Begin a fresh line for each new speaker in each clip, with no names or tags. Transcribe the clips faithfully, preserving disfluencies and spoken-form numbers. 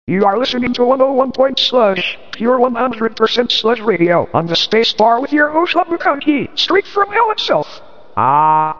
You are listening to one oh one point Sludge, pure one hundred percent Sludge Radio, on the space bar with your host, Labukanki, straight from hell itself. Ah.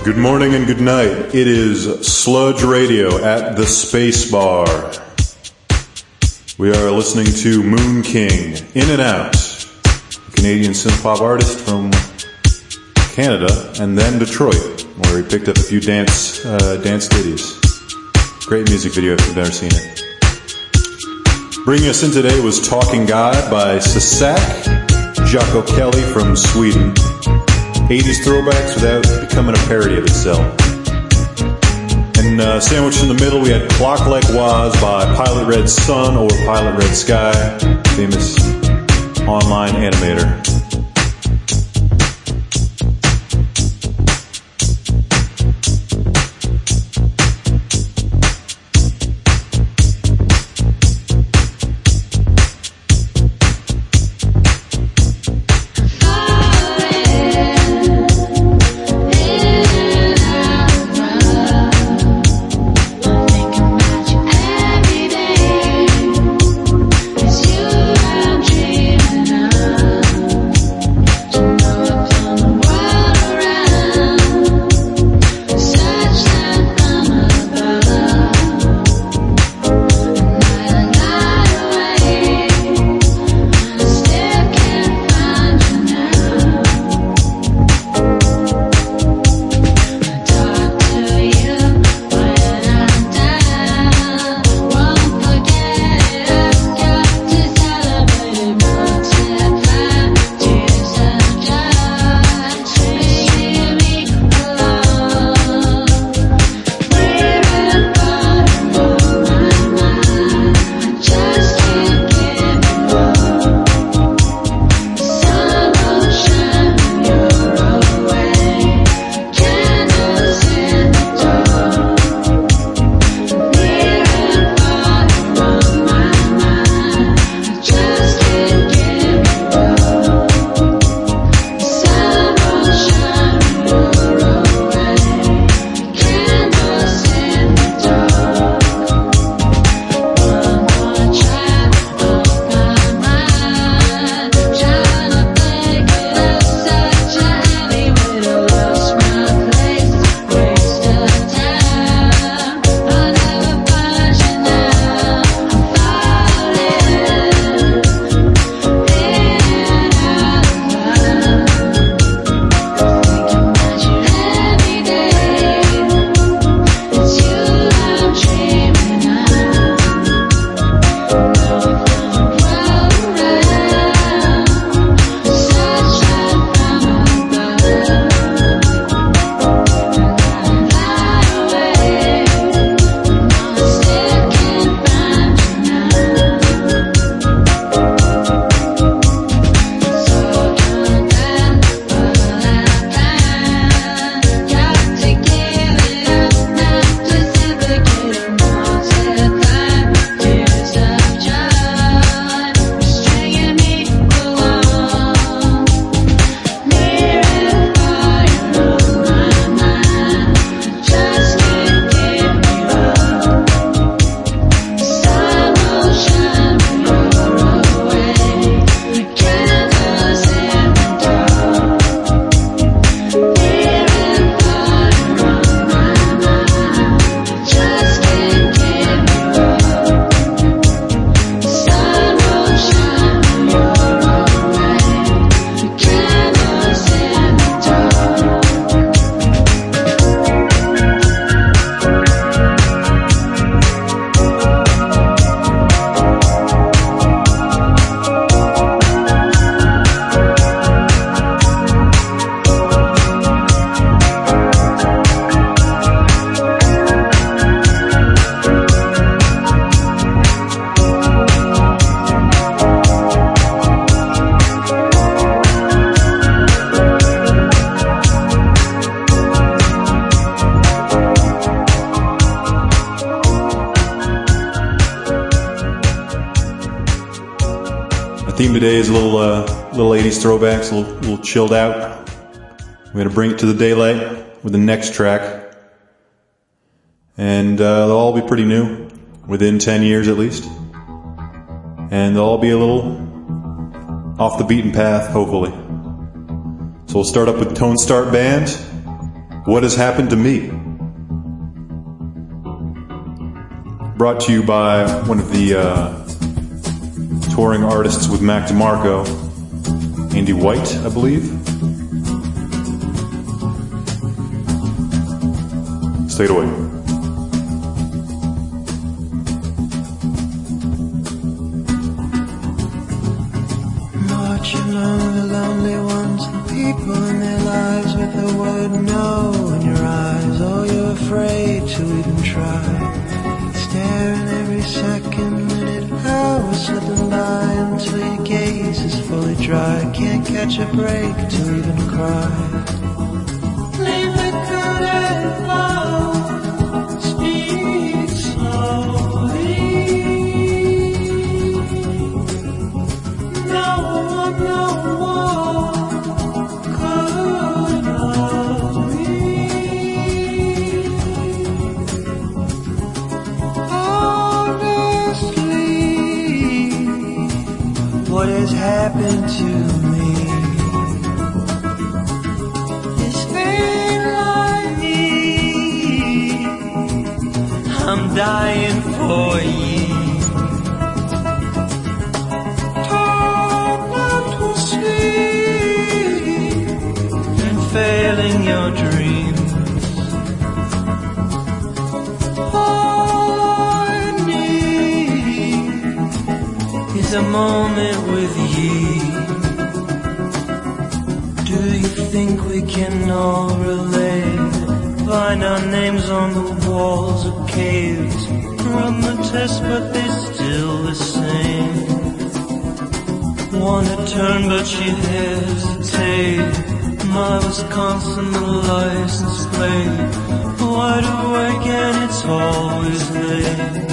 Good morning and good night. It is Sludge Radio at the Space Bar. We are listening to Moon King, In and Out, a Canadian synth-pop artist from Canada, and then Detroit, where he picked up a few dance uh, dance ditties. Great music video if you've never seen it. Bringing us in today was Talking God by Sasak, Jaco Kelly from Sweden. eighties throwbacks without becoming a parody of itself. And uh, sandwiched in the middle, we had Clock Like Waz by Pilot Red Sun or Pilot Red Sky, famous online animator. Theme today is a little, uh, little eighties throwbacks, a little, little chilled out. We're gonna bring it to the daylight with the next track, and uh, they'll all be pretty new, within ten years at least, and they'll all be a little off the beaten path, hopefully. So we'll start up with Tone Start Band, What Has Happened to Me? Brought to you by one of the uh, touring artists with Mac DeMarco, Andy White, I believe. Take it away.
Marching along the lonely ones, the people in their lives with the word no in your eyes. Oh, you're afraid to even try. Staring every second, minute, hour slipping by until your gaze is fully dry. Can't catch a break to even cry. Leave the curtain low, speak slowly. No one, no one could love me. What has happened to me? This ain't like me. I'm dying for you. Torn not to sleep and failing your dreams. A moment with you. Do you think we can all relate? Find our names on the walls of caves. Run the test but they're still the same. Wanna turn but she hesitates. My Wisconsin, the license plate. Wide awake and it's always late.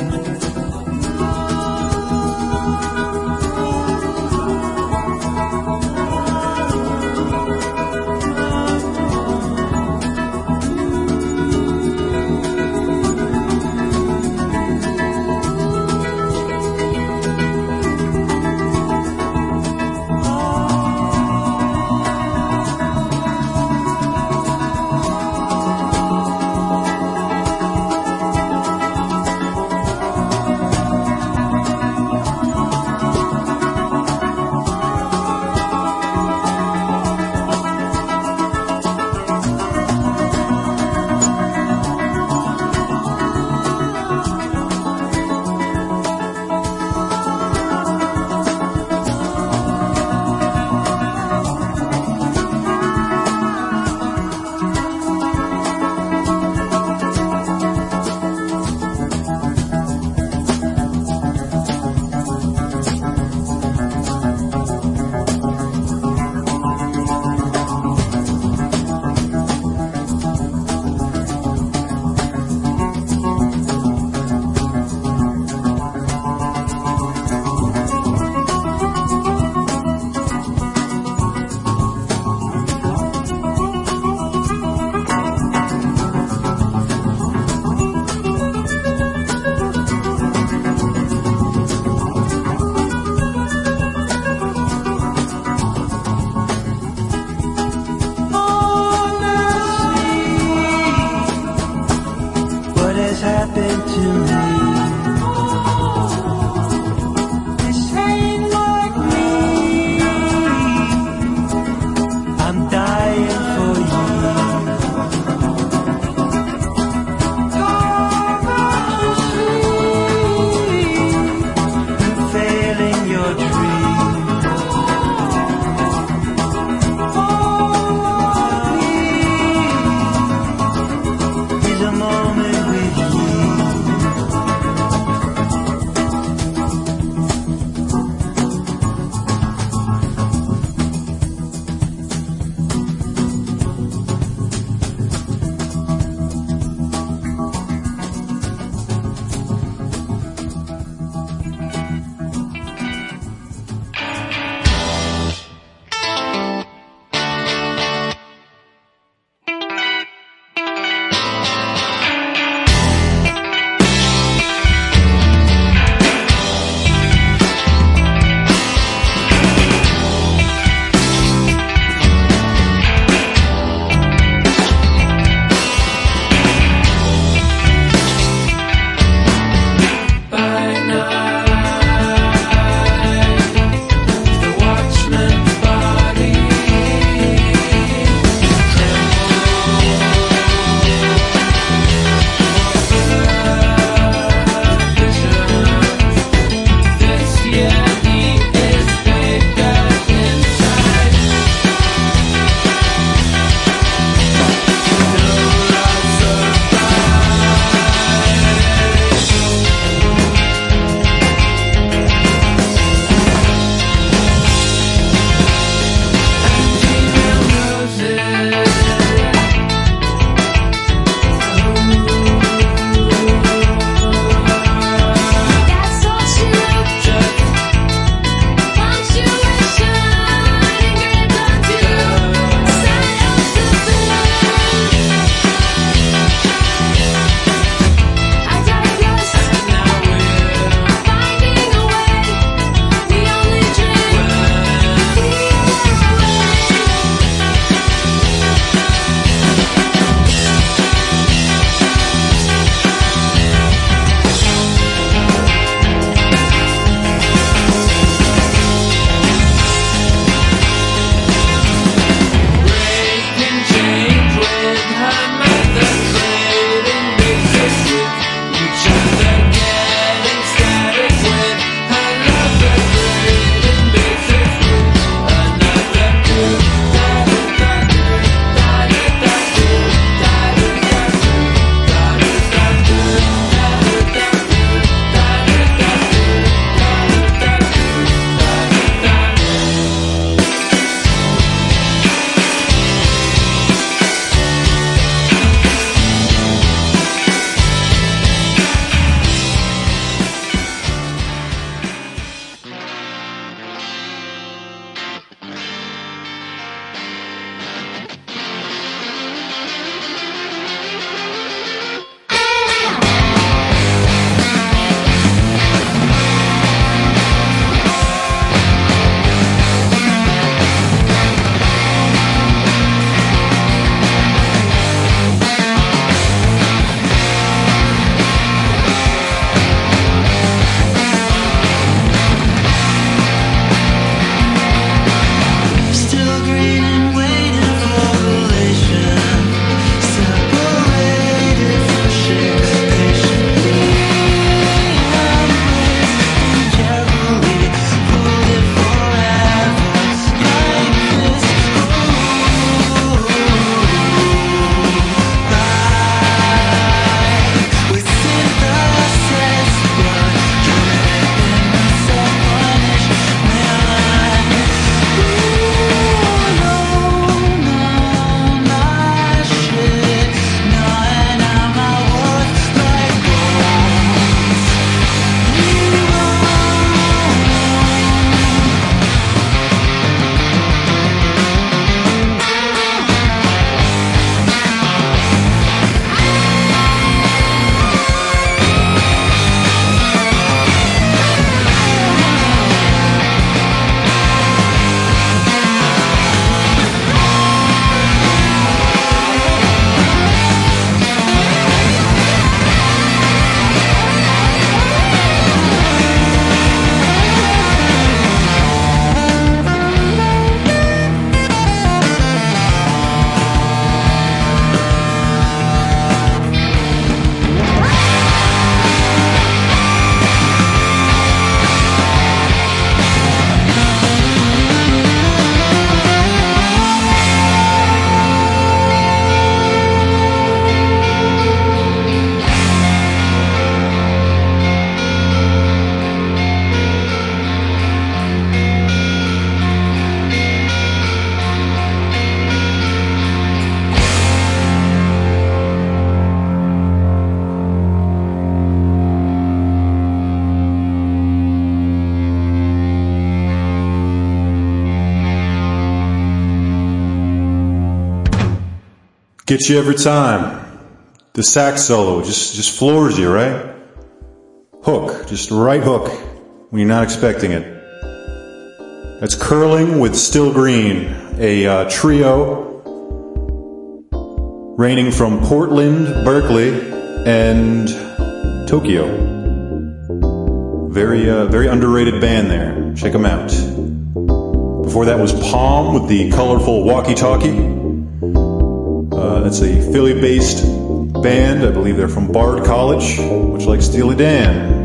Gets you every time. The sax solo just, just floors you, right? Hook, just right hook when you're not expecting it. That's Curling with Still Green, a uh, trio reigning from Portland, Berkeley, and Tokyo. Very, uh, very underrated band there. Check them out. Before that was Palm with the colorful walkie-talkie. Uh, that's a Philly-based band. I believe they're from Bard College, much like Steely Dan.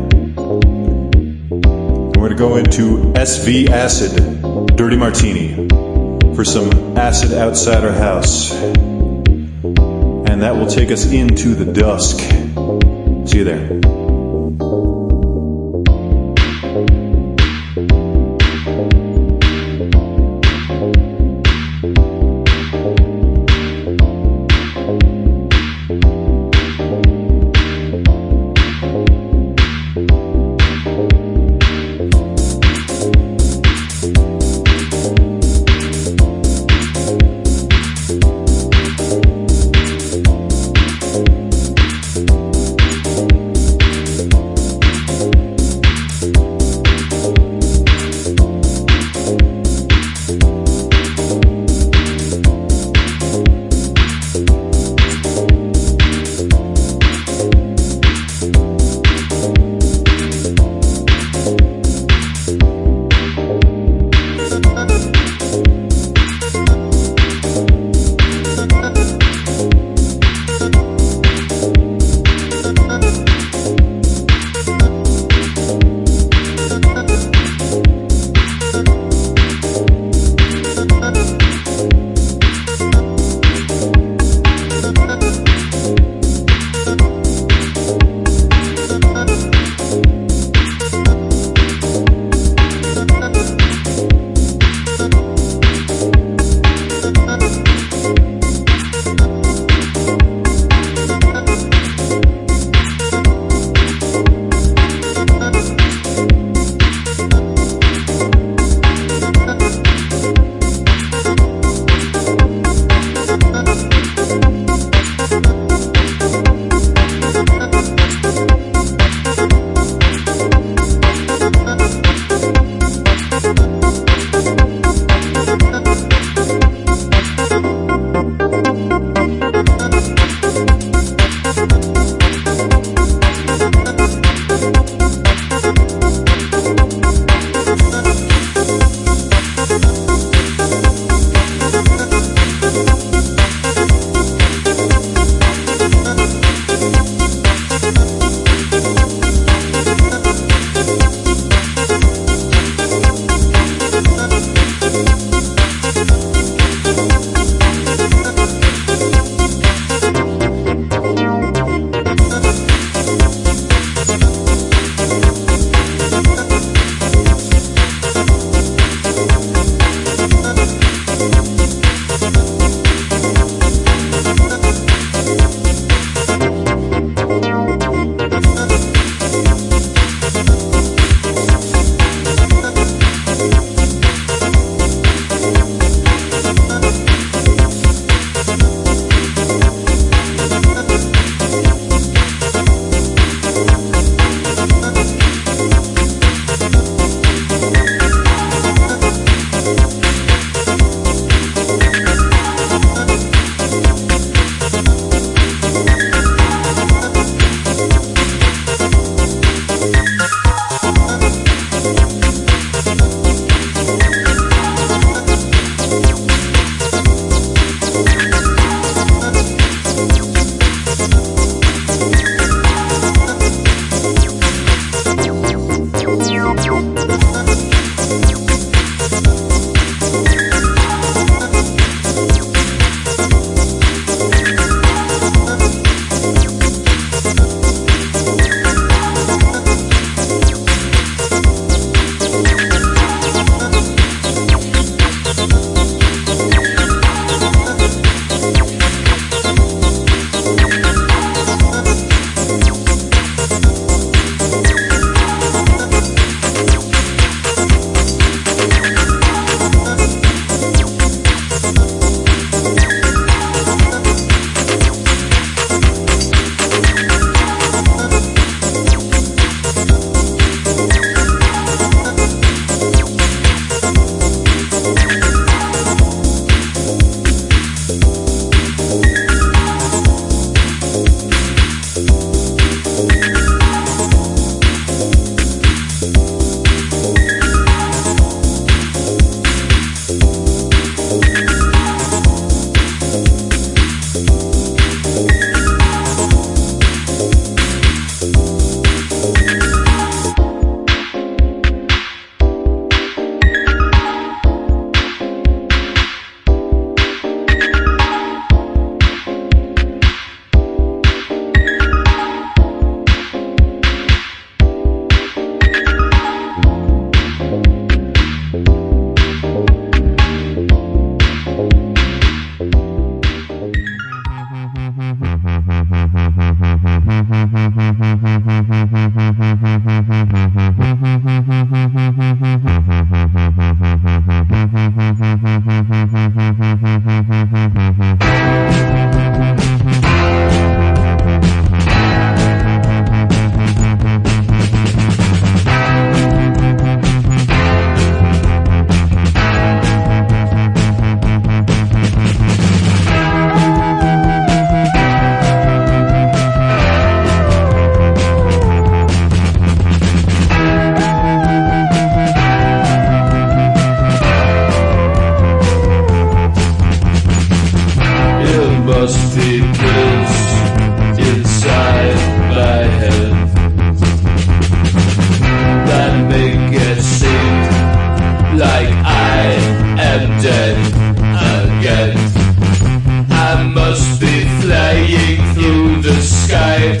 We're going to go into S V Acid, Dirty Martini, for some acid outside our house. And that will take us into the dusk. See you there.
must be pills inside my head that make it seem like I am dead again. I must be flying through the sky.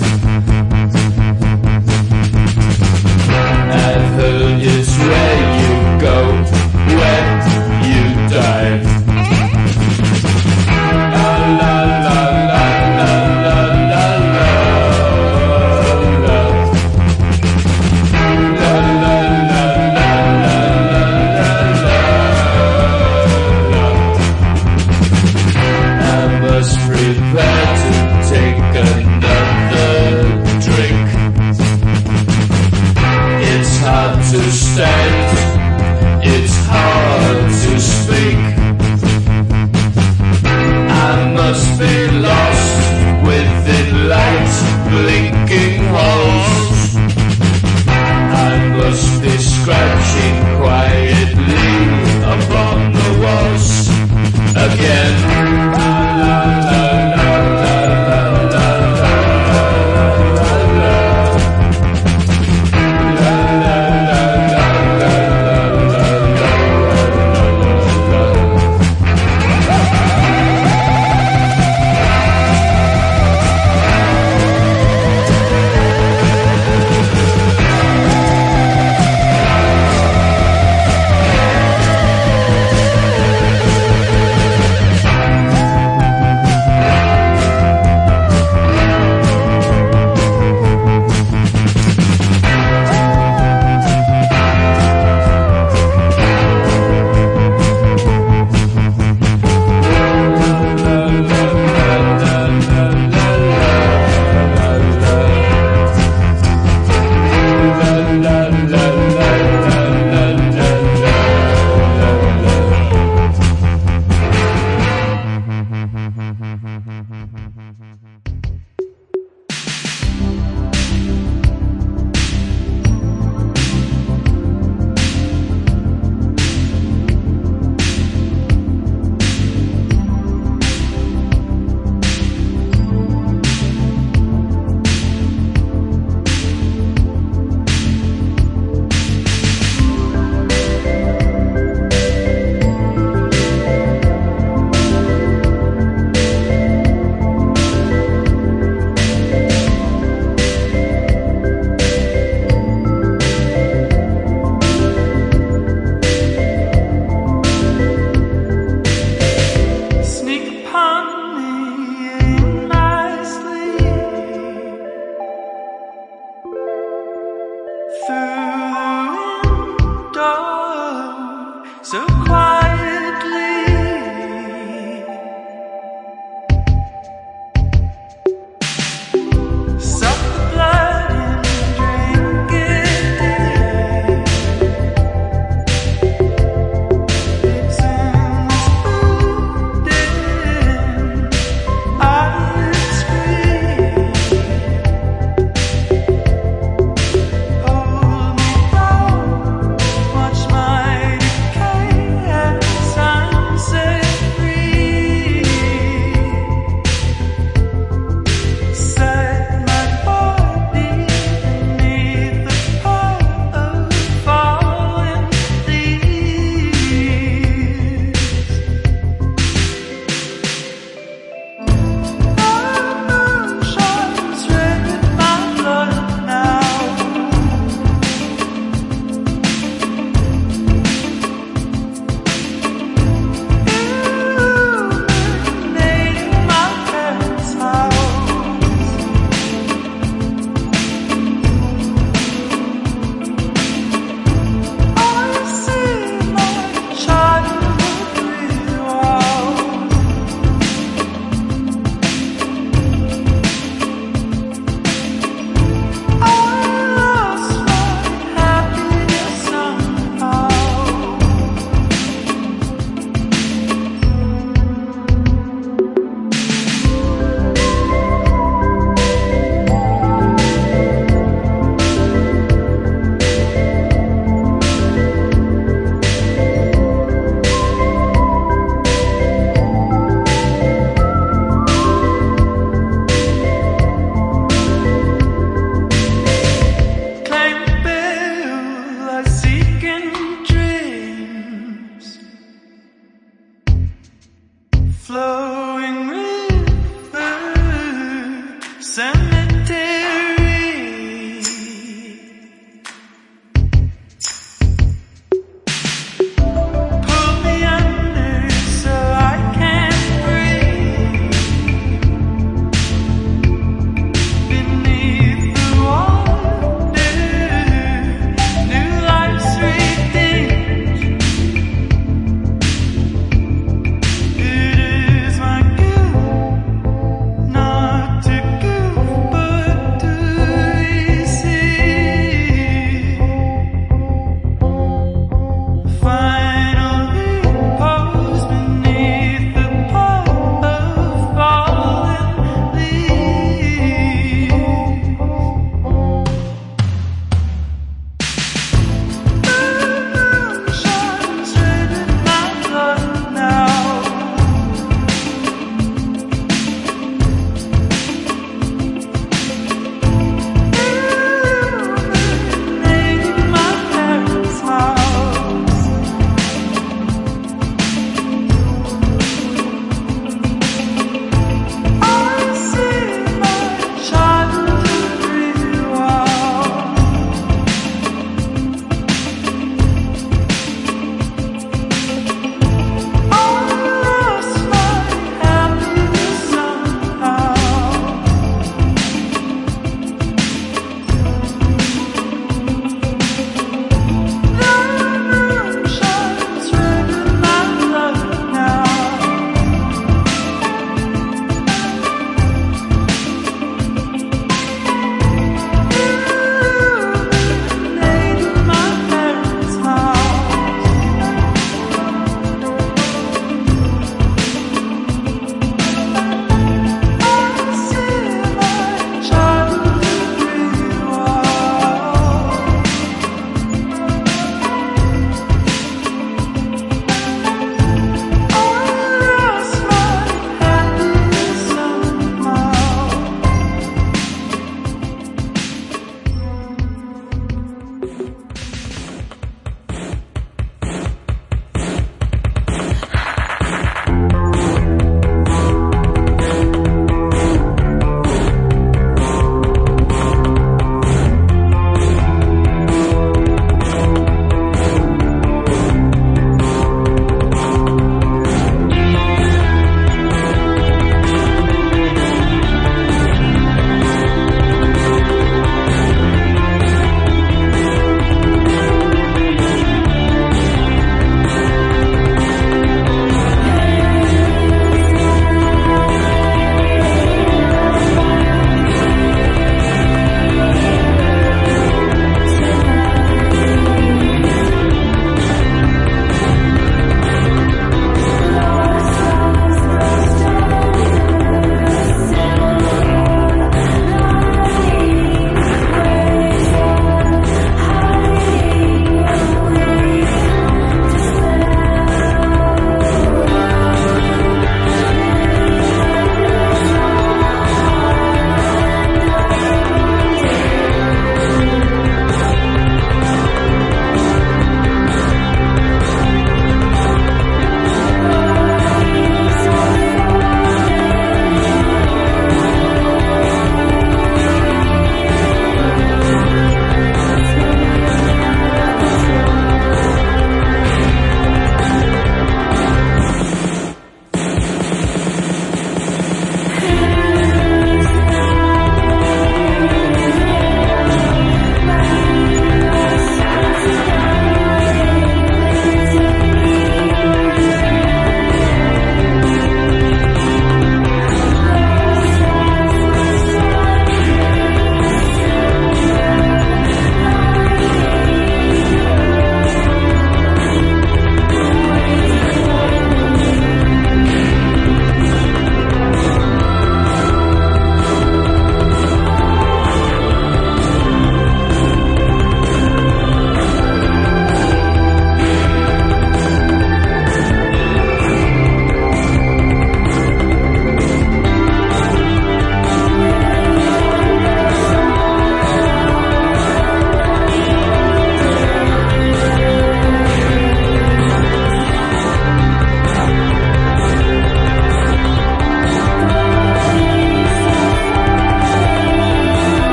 I've heard it's where you go when you die. La la la la la la la la la. La la la la la la la la. I must prepare to take another drink. It's hard to stand, it's hard to speak. I must be lost within light blinking holes. I must be scratching quietly upon the walls again. La la la la la la la la la. La la la la la la la la.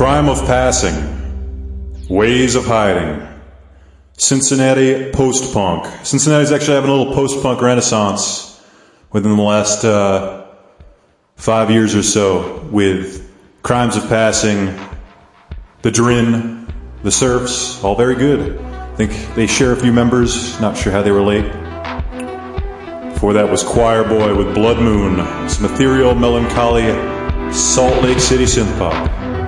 Crime of Passing, Ways of Hiding, Cincinnati Post-Punk. Cincinnati's actually having a little post-punk renaissance within the last uh, five years or so with Crimes of Passing, The Drin, The Surfs, all very good. I think they share a few members, not sure how they relate. Before that was Choir Boy with Blood Moon, some ethereal, melancholy Salt Lake City synth pop.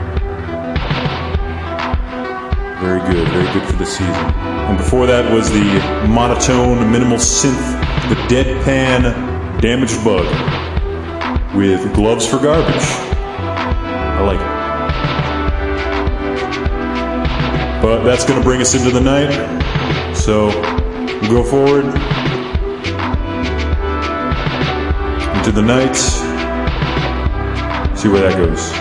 Very good, very good for the season. And before that was the monotone, minimal synth, the deadpan Damaged Bug with Gloves for Garbage. I like it. But that's going to bring us into the night. So we'll go forward into the night. See where that goes.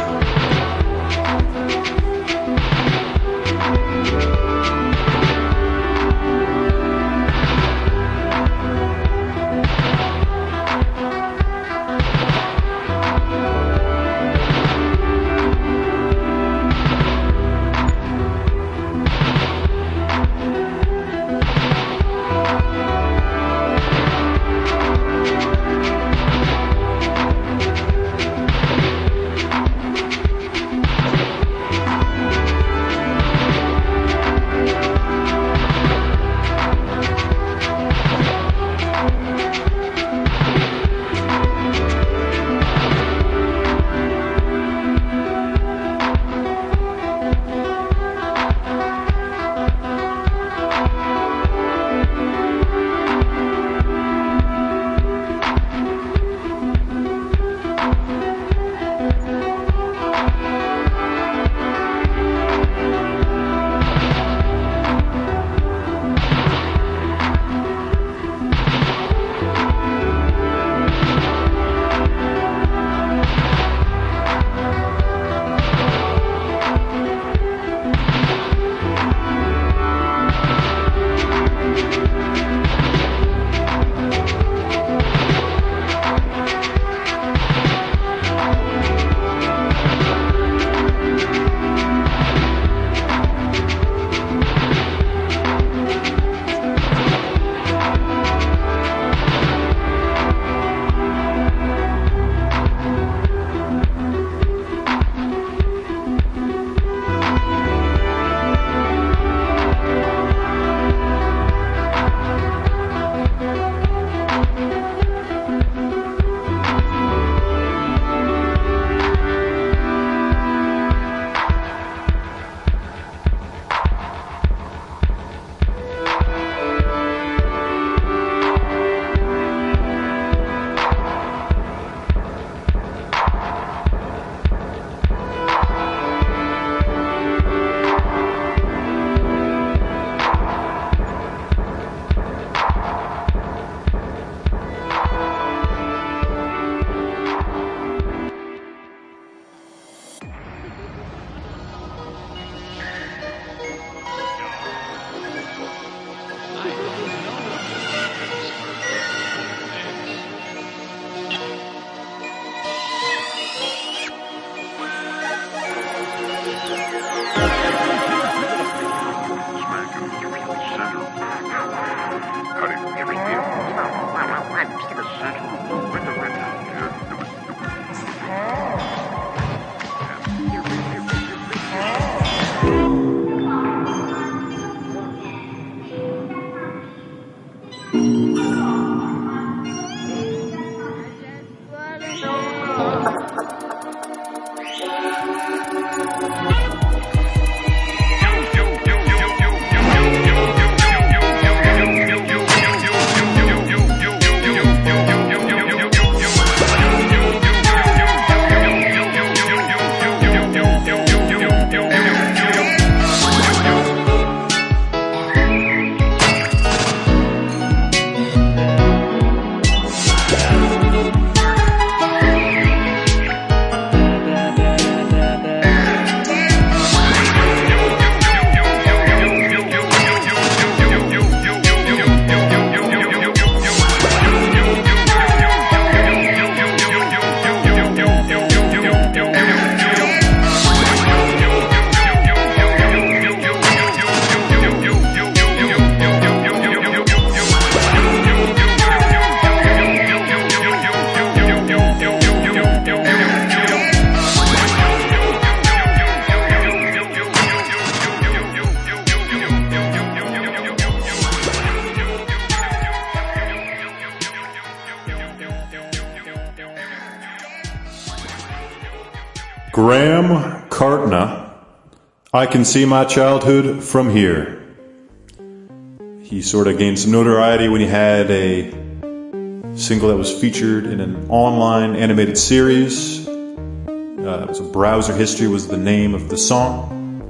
Graham Cartna, I Can See My Childhood From Here. He sort of gained some notoriety when he had a single that was featured in an online animated series. Uh, it was a Browser History was the name of the song.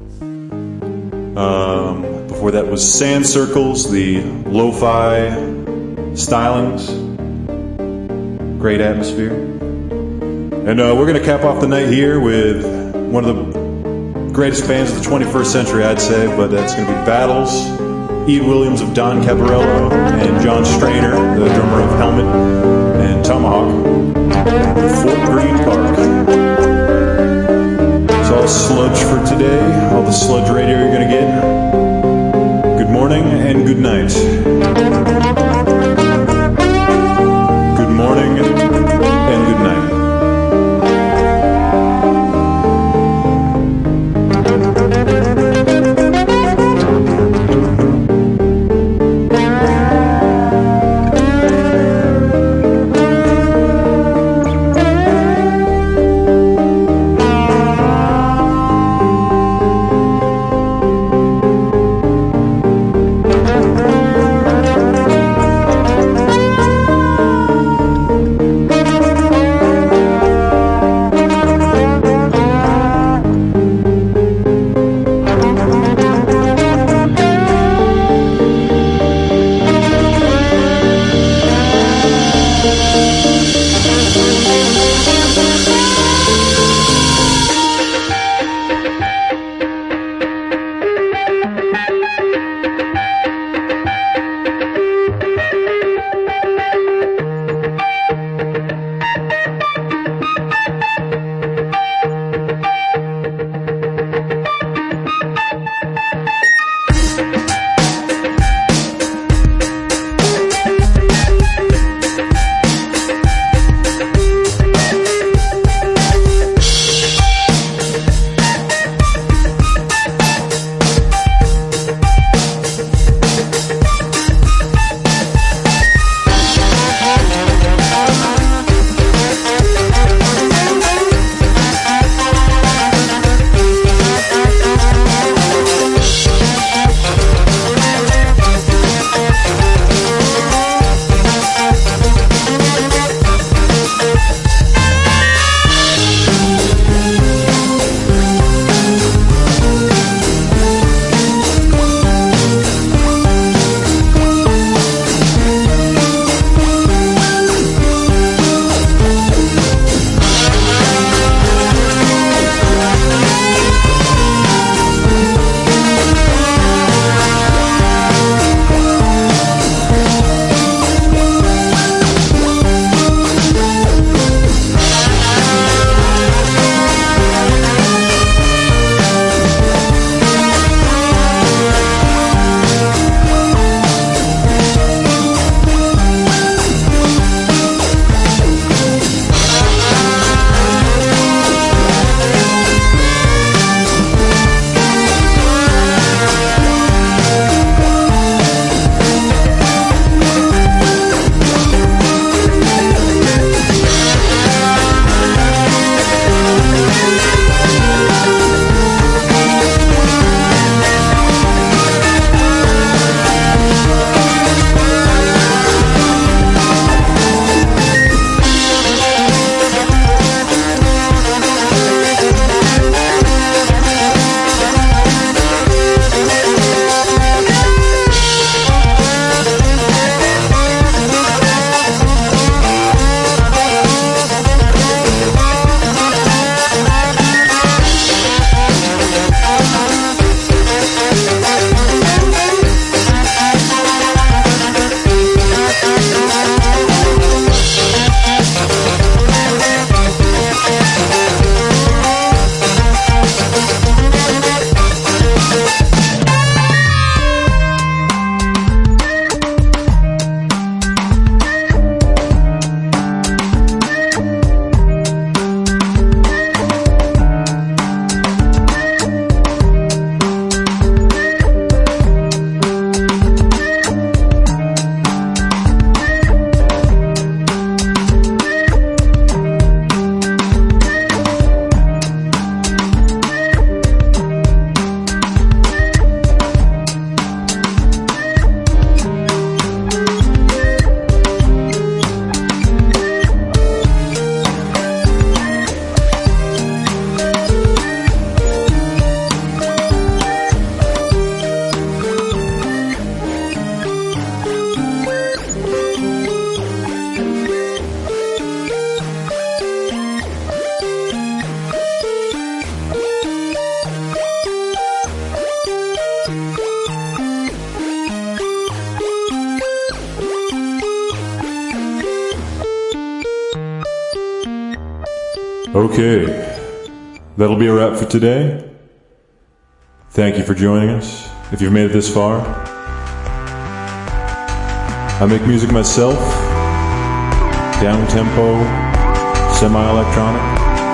Um, before that was Sand Circles, the lo-fi stylings. Great atmosphere. And uh, we're going to cap off the night here with one of the greatest bands of the twenty-first century, I'd say, but that's going to be Battles. Ian Williams of Don Caparello and John Strainer, the drummer of Helmet and Tomahawk, Fort Greene Park. It's all sludge for today, all the sludge radio you're going to get. Good morning and good night. Good morning and good night. Okay, that'll be a wrap for today. Thank you for joining us, if you've made it this far. I make music myself, down-tempo, semi-electronic.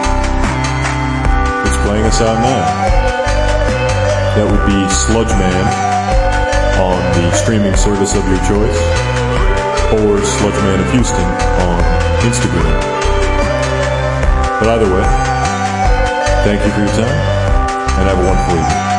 It's playing us out now. That would be Sludge Man on the streaming service of your choice, or Sludge Man of Houston on Instagram. But either way, thank you for your time, and have a wonderful evening.